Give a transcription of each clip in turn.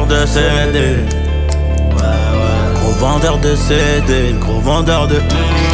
vendeur de CD. Gros vendeur de CD, gros vendeur de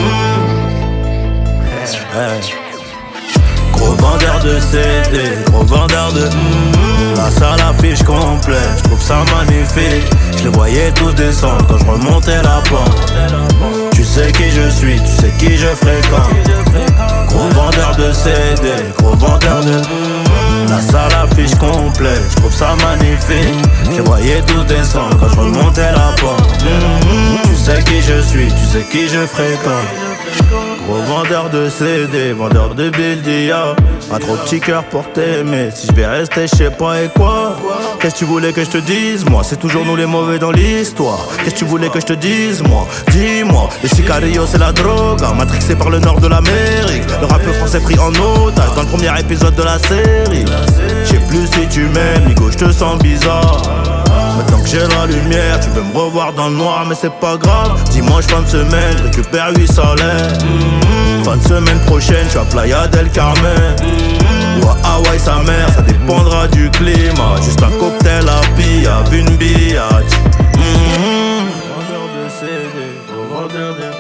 gros vendeur de CD, gros vendeur de la salle affiche complète, je trouve ça magnifique. Je les voyais tous descendre quand je remontais la pente. Tu sais qui je suis, tu sais qui je fréquente. Gros vendeur de CD, gros vendeur de la salle affiche complète, je trouve ça magnifique. Je les voyais tous descendre quand je remontais la pente. Tu sais qui je suis, tu sais qui je fréquente. Gros vendeur de CD, vendeur de Bildia. Pas trop petit cœur pour t'aimer. Si je vais rester, je sais pas et quoi. Qu'est-ce que tu voulais que je te dise, moi? C'est toujours nous les mauvais dans l'histoire. Qu'est-ce que tu voulais que je te dise, moi? Dis-moi. Les sicarios c'est la drogue, matrixé par le nord de l'Amérique. Le rap français pris en otage dans le premier épisode de la série. Je sais plus si tu m'aimes, Nico, je te sens bizarre. Maintenant que j'ai la lumière, tu veux me revoir dans le noir, mais c'est pas grave. Dimanche fin de semaine, je récupère 8 salaires. Fin de semaine prochaine, je suis à Playa del Carmen ou à Hawaï sa mère, ça dépendra du climat. Juste un cocktail à pilla, une billage. Vendeur de CD, gros vendeur de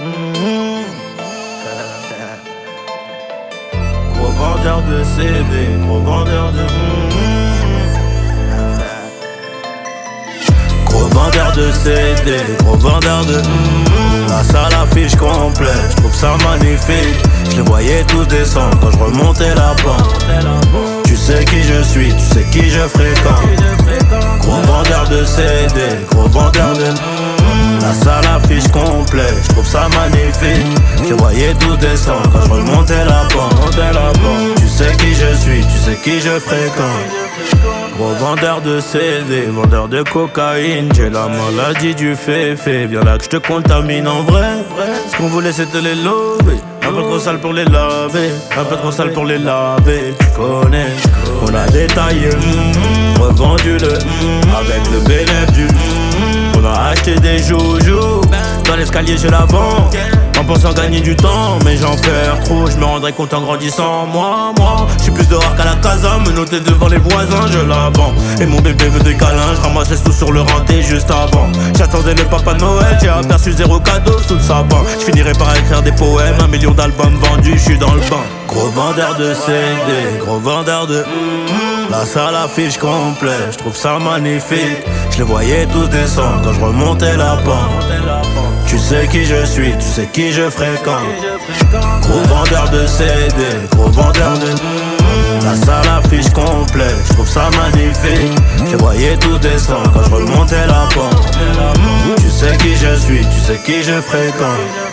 gros vendeur de CD, gros vendeur de gros vendeur de CD, gros vendeur de la salle affiche complète, je trouve ça magnifique. Je les voyais tous descendre quand je remontais la pente. Tu sais qui je suis, tu sais qui je fréquente. Gros vendeur de CD, gros vendeur de la salle affiche complète, je trouve ça magnifique. Je les voyais tous descendre quand je remontais la pente. Tu sais qui je suis, tu sais qui je fréquente. Gros vendeur de CD, vendeur de cocaïne. J'ai la maladie du féfé, viens là que je te contamine en vrai. Ce qu'on voulait c'était les lover. Un peu trop sale pour les laver, un peu trop sale pour les laver. Tu connais, on a détaillé, revendu le avec le bénéfice du on a acheté des joujoux. Dans l'escalier je la vends en pensant gagner du temps, mais j'en perds trop, je me rendrai compte en grandissant. Moi, je suis plus dehors qu'à la casa, me noter devant les voisins, je la vends. Et mon bébé veut des câlins, je ramassais tout sur le renté juste avant. J'attendais le papa Noël, j'ai aperçu 0 cadeau sous le sapin. Je finirai par écrire des poèmes, 1 million d'albums vendus, je suis dans le bain. Gros vendeur de CD, gros vendeur de la salle affiche complète, je trouve ça magnifique. Je les voyais tous descendre quand je remontais la pente. Tu sais qui je suis, tu sais qui je fréquente. Gros vendeur de CD, gros vendeur de la salle affiche complète, je trouve ça magnifique. Je les voyais tous descendre quand je remontais la pente. Tu sais qui je suis, tu sais qui je fréquente.